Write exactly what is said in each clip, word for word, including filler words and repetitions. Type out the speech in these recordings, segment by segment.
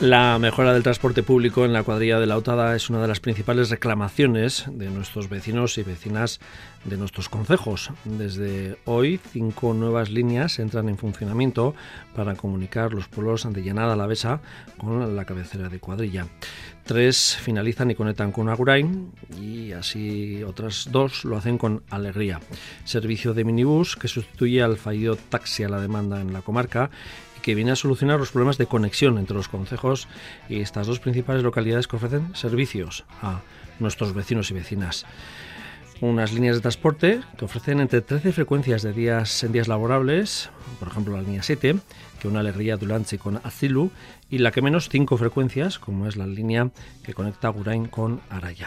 La mejora del transporte público en la cuadrilla de La Hautada es una de las principales reclamaciones de nuestros vecinos y vecinas de nuestros concejos. Desde hoy, cinco nuevas líneas entran en funcionamiento para comunicar los pueblos de Llanada Alavesa con la cabecera de cuadrilla. Tres finalizan y conectan con Agurain y así otras dos lo hacen con Alegría. Servicio de minibús que sustituye al fallido taxi a la demanda en la comarca, que viene a solucionar los problemas de conexión entre los concejos y estas dos principales localidades que ofrecen servicios a nuestros vecinos y vecinas. Unas líneas de transporte que ofrecen entre trece frecuencias de días en días laborables, por ejemplo la línea siete, que une Alegría Dulantzi con Azilu, y la que menos cinco frecuencias, como es la línea que conecta Agurain con Araya.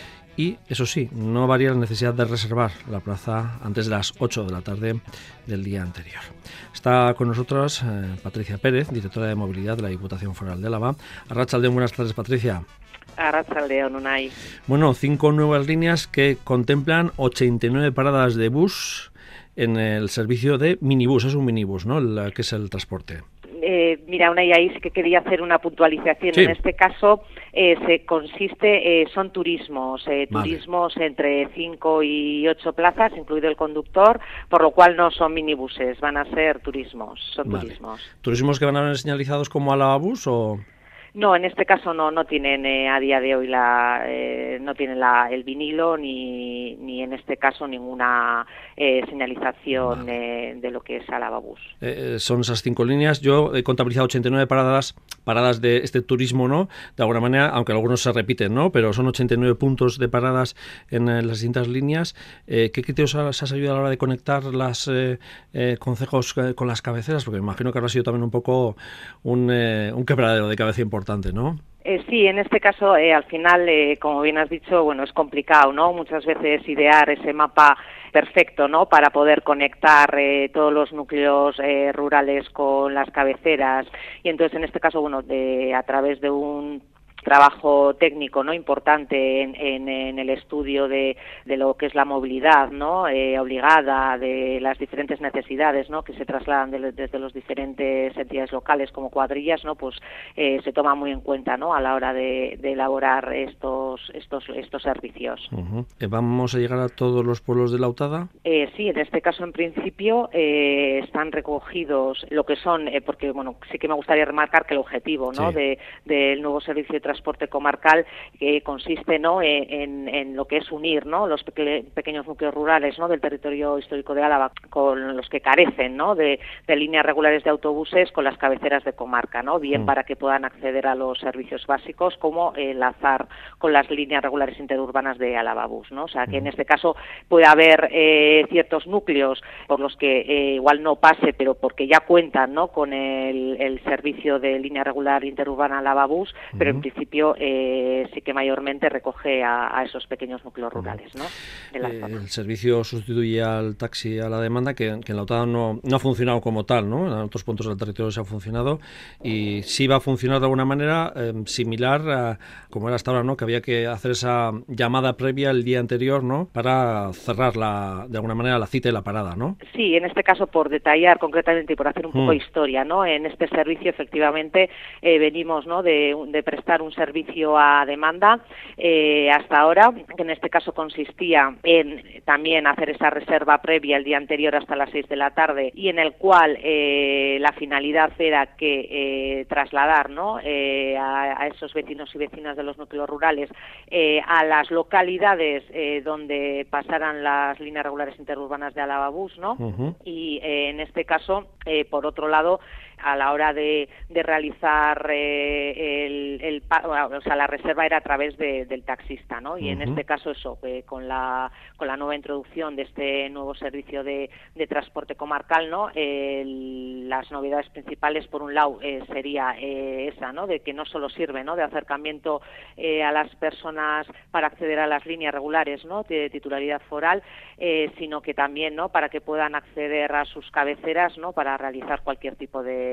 Y, eso sí, no varía la necesidad de reservar la plaza antes de las ocho de la tarde del día anterior. Está con nosotros eh, Patricia Pérez, directora de Movilidad de la Diputación Foral de Álava. Arratsaldeon, buenas tardes, Patricia. Arratsaldeon, Unai. Bueno, cinco nuevas líneas que contemplan ochenta y nueve paradas de bus en el servicio de minibús. Es un minibús, ¿no?, el, que es el transporte. Eh, mira, Unai, ahí sí que quería hacer una puntualización. Sí. En este caso eh, se consiste, eh, son turismos, eh, Vale. turismos entre cinco y ocho plazas, incluido el conductor, por lo cual no son minibuses, van a ser turismos, son Vale. turismos. ¿Turismos que van a ver señalizados como Alavabús o...? No, en este caso no, no tienen eh, a día de hoy la, eh, no tienen la, el vinilo ni, ni en este caso ninguna eh, señalización Vale. eh, de lo que es Alavabús. Eh, son esas cinco líneas. Yo he contabilizado ochenta y nueve paradas, paradas de este turismo, ¿no? De alguna manera, aunque algunos se repiten, ¿no? Pero son ochenta y nueve puntos de paradas en eh, las distintas líneas. Eh, ¿Qué criterios has, has ayudado a la hora de conectar las eh, eh, concejos eh, con las cabeceras? Porque me imagino que habrá sido también un poco un, eh, un quebradero de cabeza importante. ¿No? Eh, sí, en este caso, eh, al final, eh, como bien has dicho, bueno, es complicado, ¿no? Muchas veces idear ese mapa perfecto, ¿no?, para poder conectar eh, todos los núcleos eh, rurales con las cabeceras. Y entonces, en este caso, bueno, de, a través de un trabajo técnico, ¿no?, importante en, en, en el estudio de, de lo que es la movilidad, ¿no?, eh, obligada, de las diferentes necesidades, ¿no?, que se trasladan de, desde los diferentes entidades locales como cuadrillas, ¿no?, pues eh, se toma muy en cuenta, ¿no?, a la hora de, de elaborar estos estos estos servicios. Uh-huh. ¿Vamos a llegar a todos los pueblos de La Hautada? Eh, sí, en este caso, en principio, eh, están recogidos lo que son, eh, porque, bueno, sí que me gustaría remarcar que el objetivo, ¿no?, Sí. de, del nuevo servicio de transporte comarcal que consiste, ¿no?, en, en lo que es unir, ¿no?, los peque- pequeños núcleos rurales, ¿no?, del territorio histórico de Álava con los que carecen, ¿no?, de, de líneas regulares de autobuses con las cabeceras de comarca, ¿no?, bien Mm. para que puedan acceder a los servicios básicos como eh, enlazar con las líneas regulares interurbanas de Alavabús, ¿no? O sea, que en este caso puede haber eh, ciertos núcleos por los que eh, igual no pase, pero porque ya cuentan, ¿no?, con el, el servicio de línea regular interurbana Alavabús, uh-huh. pero en principio eh, sí que mayormente recoge a, a esos pequeños núcleos rurales, ¿no?, de la eh, zona. El servicio sustituye al taxi a la demanda, que, que en La Hautada no, no ha funcionado como tal, ¿no? En otros puntos del territorio se ha funcionado y sí va a funcionar de alguna manera eh, similar a como era hasta ahora, ¿no?, que había que hacer esa llamada previa el día anterior, ¿no?, para cerrar la, de alguna manera la cita y la parada, ¿no? Sí, en este caso, por detallar concretamente y por hacer un poco Mm. de historia, ¿no?, en este servicio efectivamente eh, venimos, ¿no?, de, de prestar un servicio a demanda eh, hasta ahora, que en este caso consistía en también hacer esa reserva previa el día anterior hasta las seis de la tarde y en el cual eh, la finalidad era que eh, trasladar, ¿no?, eh, a, a esos vecinos y vecinas de los núcleos rurales eh, a las localidades eh, donde pasaran las líneas regulares interurbanas de Alavabús, ¿no? Uh-huh. Y eh, en este caso, eh, por otro lado, a la hora de, de realizar eh, el, el, o sea, la reserva era a través de, del taxista, ¿no? Y uh-huh. en este caso eso, eh, con la con la nueva introducción de este nuevo servicio de, de transporte comarcal, ¿no? Eh, las novedades principales, por un lado, eh, sería eh, esa, ¿no?, de que no solo sirve, ¿no?, de acercamiento eh, a las personas para acceder a las líneas regulares, ¿no?, de titularidad foral, eh, sino que también, ¿no?, para que puedan acceder a sus cabeceras, ¿no?, para realizar cualquier tipo de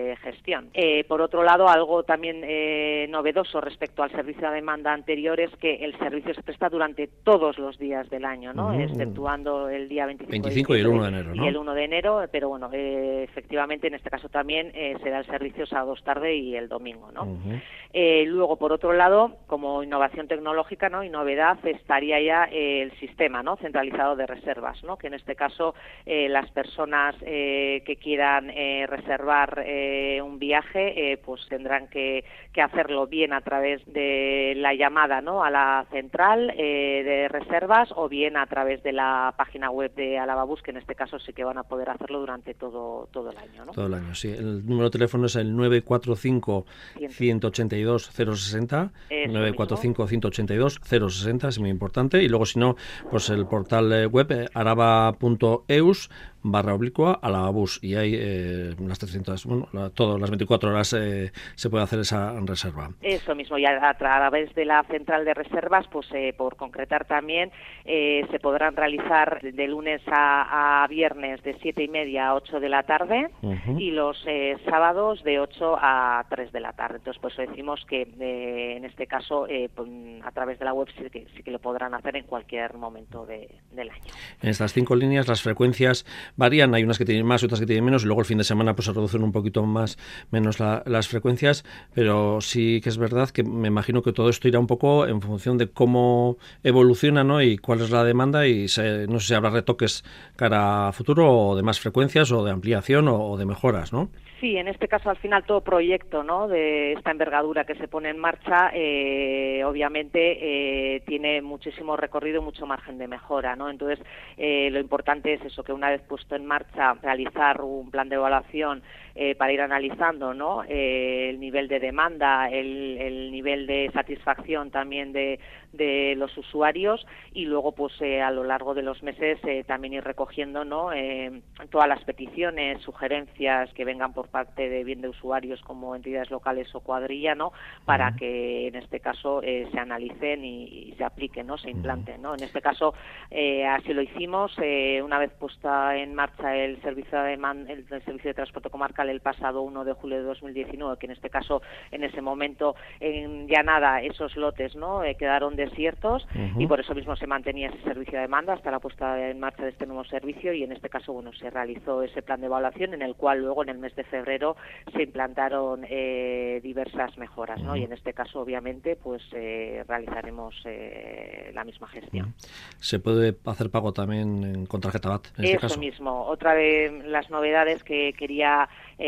de gestión. Eh, por otro lado, algo también eh, novedoso respecto al servicio a demanda anterior es que el servicio se presta durante todos los días del año, ¿no? Uh-huh. Exceptuando el día veinticinco, veinticinco de y el uno de enero, ¿no? Y el uno de enero, pero bueno, eh, efectivamente en este caso también eh, se da el servicio sábados tarde y el domingo, ¿no? Uh-huh. Eh, luego, por otro lado, como innovación tecnológica, ¿no? Y novedad, estaría ya eh, el sistema, ¿no? Centralizado de reservas, ¿no? Que en este caso eh, las personas eh, que quieran eh, reservar eh, un viaje, eh, pues tendrán que, que hacerlo bien a través de la llamada, ¿no? A la central eh, de reservas o bien a través de la página web de Alavabus, que en este caso sí que van a poder hacerlo durante todo todo el año, ¿no? Todo el año, sí. El número de teléfono es el nueve cuatro cinco, uno ocho dos, cero seis cero, nueve cuatro cinco, uno ocho dos, cero seis cero, es muy importante. Y luego, si no, pues el portal web eh, araba punto eus barra oblicua Alavabus, y hay eh, las trescientas, bueno, la, todas las veinticuatro horas eh, se puede hacer esa reserva. Eso mismo, y a, a través de la central de reservas, pues eh, por concretar también, eh, se podrán realizar de lunes a, a viernes de siete y media a ocho de la tarde, uh-huh. y los eh, sábados de ocho a tres de la tarde. Entonces, pues decimos que eh, en este caso, eh, pues, a través de la web sí que, sí que lo podrán hacer en cualquier momento de, del año. En estas cinco líneas las frecuencias varían, hay unas que tienen más, otras que tienen menos, y luego el fin de semana pues se reducen un poquito más, menos la, las frecuencias, pero sí que es verdad que me imagino que todo esto irá un poco en función de cómo evoluciona, ¿no? Y cuál es la demanda, y se, no sé si habrá retoques cara a futuro, o de más frecuencias, o de ampliación, o, o de mejoras, ¿no? Sí, en este caso al final todo proyecto, ¿no? De esta envergadura que se pone en marcha, eh, obviamente eh, tiene muchísimo recorrido, mucho margen de mejora, ¿no? Entonces eh, lo importante es eso, que una vez puesto en marcha, realizar un plan de evaluación eh, para ir analizando, ¿no? Eh, el nivel de demanda, el, el nivel de satisfacción también de, de los usuarios, y luego pues eh, a lo largo de los meses eh, también ir recogiendo, ¿no? Eh, todas las peticiones, sugerencias que vengan por parte de bien de usuarios como entidades locales o cuadrilla, ¿no? Para uh-huh. que en este caso eh, se analicen y, y se apliquen, ¿no? Se implanten, ¿no? En este caso eh, así lo hicimos eh, una vez puesta en marcha el servicio de man, el, el servicio de transporte comarcal el pasado uno de julio de dos mil diecinueve, que en este caso en ese momento en Llanada esos lotes, ¿no? Eh, quedaron desiertos, uh-huh. y por eso mismo se mantenía ese servicio de demanda hasta la puesta en marcha de este nuevo servicio, y en este caso bueno se realizó ese plan de evaluación en el cual luego en el mes de febrero se implantaron eh, diversas mejoras, ¿no? Uh-huh. Y en este caso, obviamente, pues eh, realizaremos eh, la misma gestión. ¿Se puede hacer pago también con tarjeta B A T en este Eso caso? mismo. Otra de las novedades que quería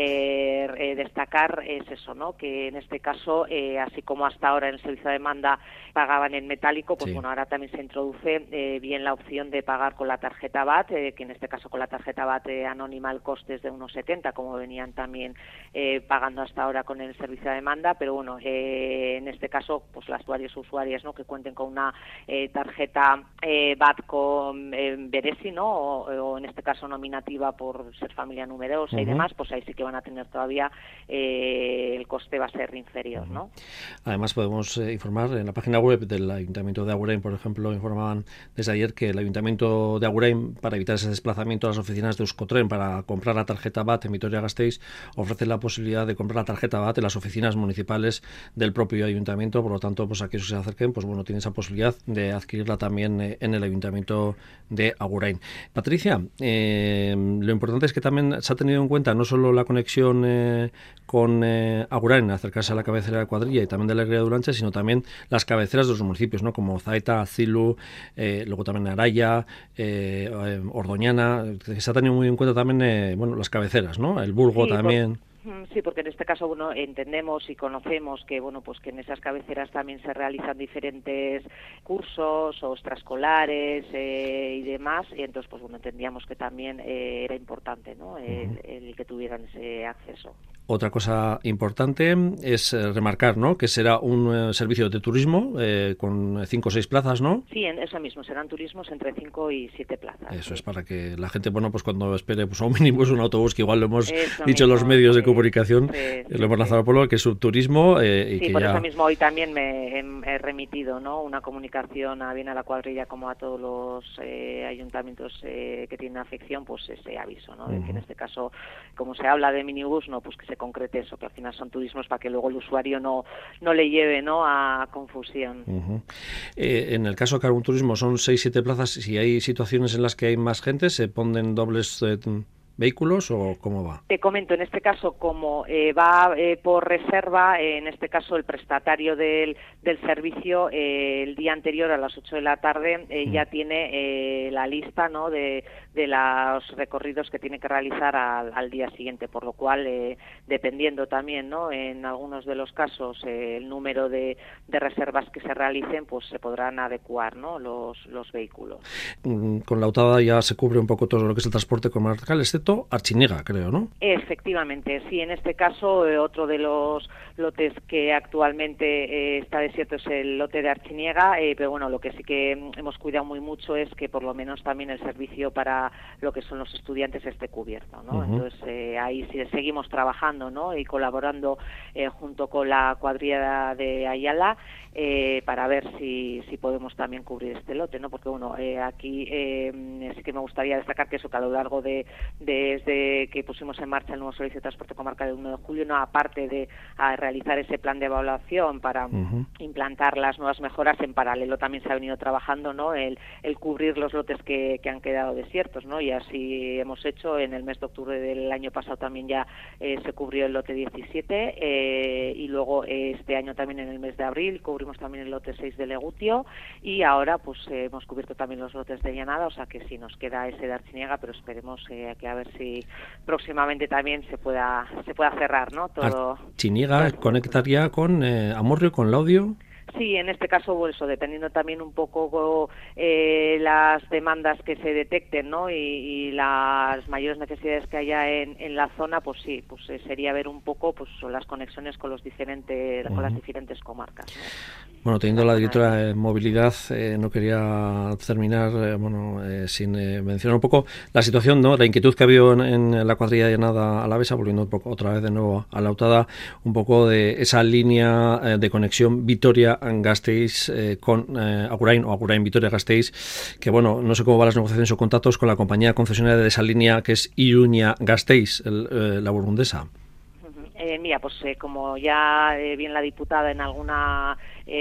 eh, eh, destacar es eso, ¿no? Que en este caso, eh, así como hasta ahora en el servicio de demanda pagaban en metálico, pues sí. bueno, ahora también se introduce eh, bien la opción de pagar con la tarjeta B A T, eh, que en este caso con la tarjeta B A T anónima el coste es de uno setenta, como venían también eh, pagando hasta ahora con el servicio de demanda, pero bueno, eh, en este caso, pues las usuarios o usuarias, ¿no? Que cuenten con una eh, tarjeta eh, B A T con eh, Beresi, ¿no? O, o en este caso nominativa por ser familia numerosa uh-huh. y demás, pues ahí sí que van a tener todavía eh, el coste va a ser inferior, ¿no? Además podemos eh, informar en la página web del Ayuntamiento de Agurain, por ejemplo, informaban desde ayer que el Ayuntamiento de Agurain, para evitar ese desplazamiento a las oficinas de Euskotren para comprar la tarjeta B A T en Vitoria-Gasteiz, ofrece la posibilidad de comprar la tarjeta B A T en las oficinas municipales del propio ayuntamiento. Por lo tanto, pues aquellos que se acerquen, pues bueno, tienen esa posibilidad de adquirirla también eh, en el Ayuntamiento de Agurain. Patricia, eh, lo importante es que también se ha tenido en cuenta no solo la conexión eh, con eh, Agurain, acercarse a la cabecera de Cuadrilla y también de la Alegría de Ulanche, sino también las cabeceras de los municipios, ¿no? Como Zaeta, Azilu, eh, luego también Araya, eh, eh, Ordoñana. Se ha tenido muy en cuenta también eh, bueno, las cabeceras, ¿no? El Burgo sí, también. Por... Sí, porque en este caso bueno entendemos y conocemos que bueno pues que en esas cabeceras también se realizan diferentes cursos o extraescolares eh, y demás, y entonces pues bueno entendíamos que también eh, era importante, ¿no? El, uh-huh. el que tuvieran ese acceso. Otra cosa importante es eh, remarcar, ¿no? Que será un eh, servicio de turismo eh, con cinco o seis plazas, ¿no? Sí, en eso mismo, serán turismos entre cinco y siete plazas. Eso sí. es para que la gente, bueno, pues cuando espere pues a un minibús, un autobús, que igual lo hemos eso dicho en mismo, los medios sí, de comunicación, sí, eh, sí, lo hemos sí. lanzado al pueblo, que es subturismo eh, y sí, que por ya... eso mismo hoy también me he, he remitido, ¿no? Una comunicación a bien a la cuadrilla como a todos los eh, ayuntamientos eh, que tienen afección, pues ese aviso, ¿no? Uh-huh. De que en este caso, como se habla de minibús, no, pues que se se concrete eso, que al final son turismos para que luego el usuario no, no le lleve, ¿no?, a confusión. Uh-huh. Eh, en el caso de Carbon Turismo son seis, siete plazas. Si hay situaciones en las que hay más gente, ¿se ponen dobles eh, vehículos o cómo va? Te comento, en este caso, como eh, va eh, por reserva, eh, en este caso el prestatario del, del servicio eh, el día anterior a las ocho de la tarde eh, mm. ya tiene eh, la lista, ¿no?, de, de los recorridos que tiene que realizar al, al día siguiente, por lo cual, eh, dependiendo también, ¿no?, en algunos de los casos eh, el número de, de reservas que se realicen, pues se podrán adecuar, ¿no?, los, los vehículos. Con la Autada ya se cubre un poco todo lo que es el transporte comarcal, excepto Artziniega, creo, ¿no? Efectivamente, sí. En este caso, eh, otro de los lotes que actualmente eh, está desierto es el lote de Artziniega, eh, pero bueno, lo que sí que hemos cuidado muy mucho es que por lo menos también el servicio para lo que son los estudiantes esté cubierto, ¿no? Uh-huh. Entonces, eh, ahí sí seguimos trabajando, ¿no?, y colaborando eh, junto con la cuadrilla de Ayala eh, para ver si, si podemos también cubrir este lote, ¿no? Porque, bueno, eh, aquí eh, sí que me gustaría destacar que eso, que a lo largo de, de desde que pusimos en marcha el nuevo servicio de transporte comarcal el uno de julio, no, aparte de a realizar ese plan de evaluación para uh-huh. implantar las nuevas mejoras, en paralelo también se ha venido trabajando, ¿no?, el, el cubrir los lotes que, que han quedado desiertos, ¿no? Y así hemos hecho. En el mes de octubre del año pasado también ya eh, se cubrió el lote diecisiete eh, y luego eh, este año también en el mes de abril cubrimos también el lote seis de Legutio y ahora pues eh, hemos cubierto también los lotes de Llanada, o sea que sí nos queda ese de Artziniega, pero esperemos eh, que a ver si próximamente también se pueda se pueda cerrar, ¿no?, todo. Artziniega conectaría con eh, Amurrio, con Laudio. Sí, en este caso, pues eso, dependiendo también un poco eh, las demandas que se detecten, ¿no?, y, y las mayores necesidades que haya en, en la zona, pues sí, pues eh, sería ver un poco pues las conexiones con los diferentes, uh-huh. con las diferentes comarcas, ¿no? Bueno, teniendo la directora de movilidad, eh, no quería terminar eh, bueno, eh, sin eh, mencionar un poco la situación, ¿no?, la inquietud que ha habido en, en la cuadrilla de Llanada Alavesa, volviendo un poco otra vez de nuevo a la Autada, un poco de esa línea eh, de conexión Vitoria-Gasteiz eh, con eh, Agurain o Agurain-Vitoria-Gasteiz, que bueno, no sé cómo van las negociaciones o contactos con la compañía concesionaria de esa línea que es Iruña-Gasteiz, el, eh, la burundesa. Eh, mira, pues eh, como ya eh, bien la diputada en alguna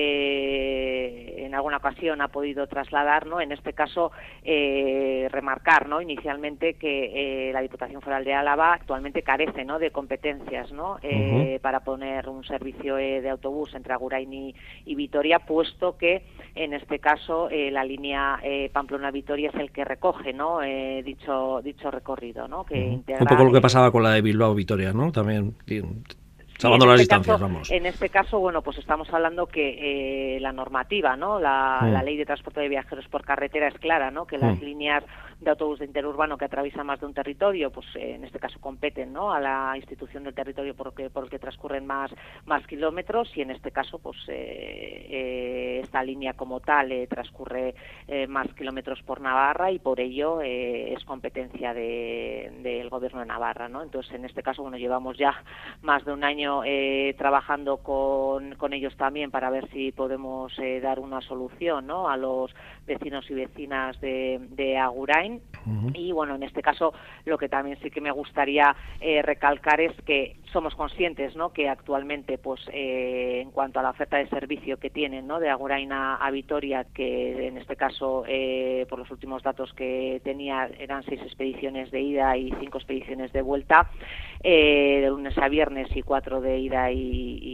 eh, en alguna ocasión ha podido trasladar, ¿no?, en este caso eh, remarcar, ¿no?, inicialmente que eh, la Diputación Foral de Álava actualmente carece, ¿no?, de competencias, ¿no?, eh, uh-huh. para poner un servicio eh, de autobús entre Agurain y, y Vitoria, puesto que en este caso eh, la línea eh, Pamplona-Vitoria es el que recoge, ¿no?, eh, dicho dicho recorrido, ¿no?, que uh-huh. integra, un poco lo que pasaba con la de Bilbao-Vitoria, ¿no?, también. Salvando las este distancias, caso, vamos. En este caso, bueno, pues estamos hablando que eh, la normativa, ¿no?, la, mm. la ley de transporte de viajeros por carretera es clara, ¿no?, que mm. las líneas de autobús de interurbano que atraviesan más de un territorio, pues eh, en este caso competen, ¿no?, a la institución del territorio por, que, por el que transcurren más más kilómetros, y en este caso, pues eh, eh, esta línea como tal eh, transcurre eh, más kilómetros por Navarra y por ello eh, es competencia del de, Gobierno de Navarra, ¿no? Entonces, en este caso, bueno, llevamos ya más de un año Eh, trabajando con, con ellos también para ver si podemos eh, dar una solución, ¿no?, a los vecinos y vecinas de, de Agurain. Uh-huh. Y bueno, en este caso lo que también sí que me gustaría eh, recalcar es que somos conscientes, ¿no?, que actualmente pues eh, en cuanto a la oferta de servicio que tienen, ¿no?, de Agurain a, a Vitoria, que en este caso eh, por los últimos datos que tenía eran seis expediciones de ida y cinco expediciones de vuelta, eh, de lunes a viernes y cuatro de ida y,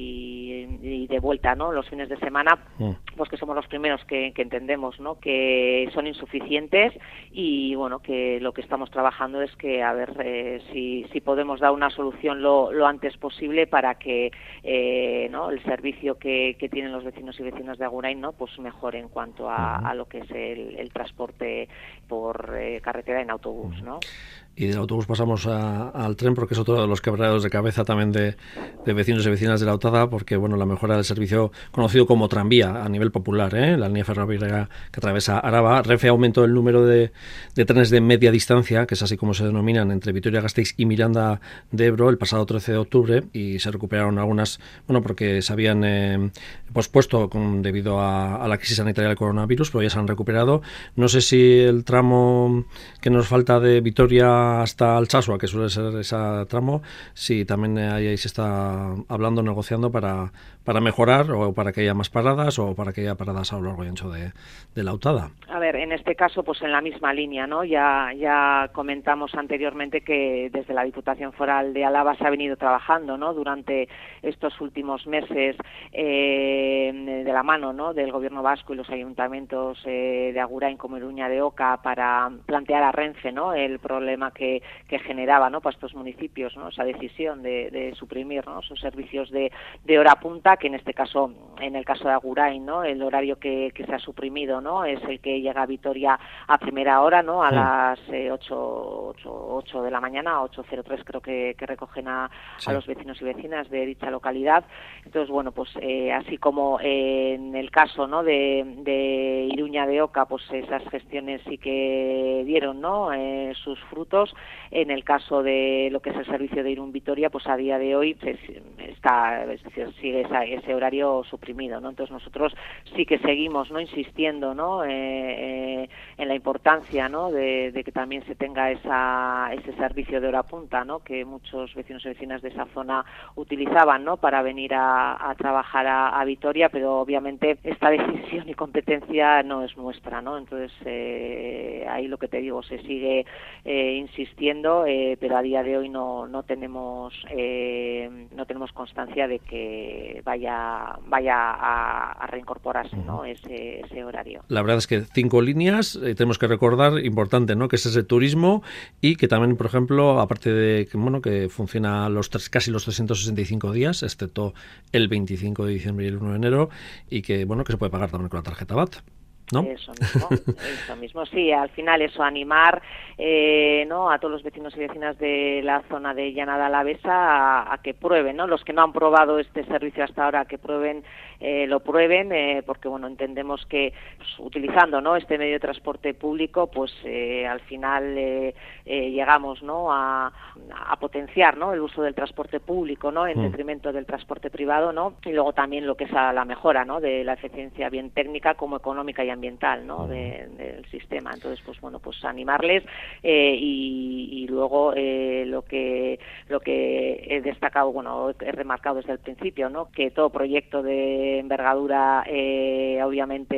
y, y de vuelta, ¿no?, los fines de semana, mm. pues que somos los primeros que, que entendemos, ¿no?, que son insuficientes, y bueno, que lo que estamos trabajando es que a ver eh, si, si podemos dar una solución lo, lo antes posible para que eh, ¿no?, el servicio que, que tienen los vecinos y vecinas de Agurain, ¿no?, pues mejore en cuanto a, mm. a lo que es el, el transporte por eh, carretera en autobús, ¿no? Y del autobús pasamos a, al tren, porque es otro de los quebraderos de cabeza también de, de vecinos y vecinas de la Autada, porque bueno, la mejora del servicio conocido como tranvía a nivel popular, ¿eh? La línea ferroviaria que atraviesa Araba. Renfe aumentó el número de, de trenes de media distancia, que es así como se denominan, entre Vitoria-Gasteiz y Miranda de Ebro el pasado trece de octubre, y se recuperaron algunas, bueno, porque se habían eh, pospuesto con, debido a, a la crisis sanitaria del coronavirus, pero ya se han recuperado. No sé si el tramo que nos falta de Vitoria Álava hasta Altsasua, que suele ser ese tramo, si también ahí se está hablando, negociando para, para mejorar o para que haya más paradas o para que haya paradas a lo largo y ancho de, de la Autada. A ver, en este caso, pues en la misma línea, ¿no? Ya, ya comentamos anteriormente que desde la Diputación Foral de Álava se ha venido trabajando, ¿no? Durante estos últimos meses eh, de la mano, ¿no? Del Gobierno vasco y los ayuntamientos eh, de Agurain como Iruña de Oca para plantear a Renfe, ¿no? El problema que, que generaba, ¿no? Para estos municipios, ¿no? Esa decisión de, de suprimir, ¿no? Sus servicios de, de hora punta, que en este caso, en el caso de Agurain, ¿no? El horario que, que se ha suprimido, ¿no? Es el que llega a Vitoria a primera hora, ¿no? A sí. las eh, ocho de la mañana, ocho cero tres creo que, que recogen a, sí. a los vecinos y vecinas de dicha localidad. Entonces, bueno, pues eh, así como eh, en el caso, ¿no? de, de Iruña de Oca, pues esas gestiones sí que dieron, ¿no? Eh, sus frutos. En el caso de lo que es el servicio de Irún Vitoria, pues a día de hoy pues, está, es decir, sigue esa, ese horario suprimido, ¿no? Entonces nosotros sí que seguimos, ¿no? Insistiendo, ¿no? Eh, eh, en la importancia, ¿no? De, de que también se tenga esa, ese servicio de hora punta, ¿no? Que muchos vecinos y vecinas de esa zona utilizaban, ¿no? Para venir a, a trabajar a, a Vitoria, pero obviamente esta decisión y competencia no es nuestra, ¿no? Entonces eh, ahí lo que te digo, se sigue eh, insistiendo, eh, pero a día de hoy no, no tenemos eh, no tenemos constancia de que vaya vaya a, a reincorporarse, ¿no? Ese, ese horario. La verdad es que cinco líneas, eh, tenemos que recordar, importante, ¿no? Que es ese turismo y que también, por ejemplo, aparte de que, bueno, que funciona los tres, casi los trescientos sesenta y cinco días, excepto el veinticinco de diciembre y el uno de enero, y que, bueno, que se puede pagar también con la tarjeta B A T. ¿No? Eso mismo, eso mismo, sí, al final eso, animar eh, ¿no? a todos los vecinos y vecinas de la zona de Llanada Alavesa a, a que prueben, ¿no? Los que no han probado este servicio hasta ahora, que prueben, eh, lo prueben, eh, porque bueno, entendemos que pues, utilizando, ¿no? este medio de transporte público, pues eh, al final eh, eh, llegamos, ¿no? a, a potenciar, ¿no? el uso del transporte público, ¿no? en mm. detrimento del transporte privado, ¿no? Y luego también lo que es a la mejora, ¿no? de la eficiencia bien técnica como económica y ambiental, ¿no? de, del sistema. Entonces, pues bueno, pues animarles eh, y, y luego eh, lo que lo que he destacado, bueno, he remarcado desde el principio, ¿no? que todo proyecto de envergadura eh, obviamente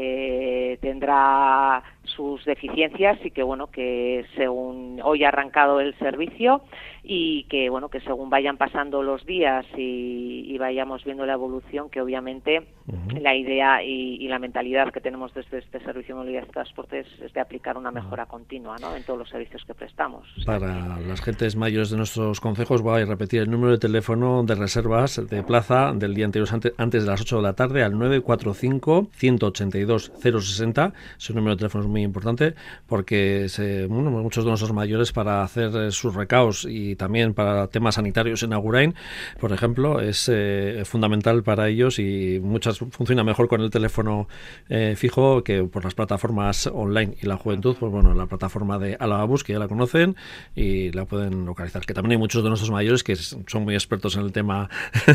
eh, tendrá sus deficiencias y que bueno que según hoy ha arrancado el servicio y que bueno que según vayan pasando los días y, y vayamos viendo la evolución, que obviamente uh-huh. la idea y, y la mentalidad que tenemos desde este servicio de movilidad y transporte es, es de aplicar una mejora uh-huh. continua, ¿no? en todos los servicios que prestamos. Para o sea, las gentes mayores de nuestros concejos voy a repetir el número de teléfono de reservas de plaza del día anterior antes, antes de las ocho de la tarde al nueve cuatro cinco, uno ocho dos, cero seis cero. Ese número de teléfono es muy importante porque se, bueno, muchos de nuestros mayores para hacer sus recaos y también para temas sanitarios en Agurain, por ejemplo, es eh, fundamental para ellos y muchas funciona mejor con el teléfono eh, fijo que por las plataformas online. Y la juventud, pues bueno, la plataforma de Alavabus, que ya la conocen y la pueden localizar, que también hay muchos de nuestros mayores que son muy expertos en el tema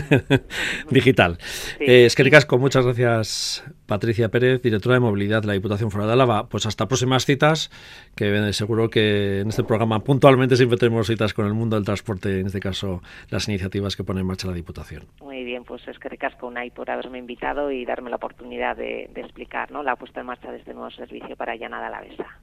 digital. Sí. Eh, es que ricasco, muchas gracias Patricia Pérez, directora de Movilidad de la Diputación Foral de Álava. Pues hasta próximas citas, que seguro que en este programa puntualmente siempre tenemos citas con el mundo del transporte, en este caso las iniciativas que pone en marcha la Diputación. Muy bien, pues es que ricasco Unai por haberme invitado y darme la oportunidad de, de explicar, ¿no? la puesta en marcha de este nuevo servicio para Llanada Alavesa.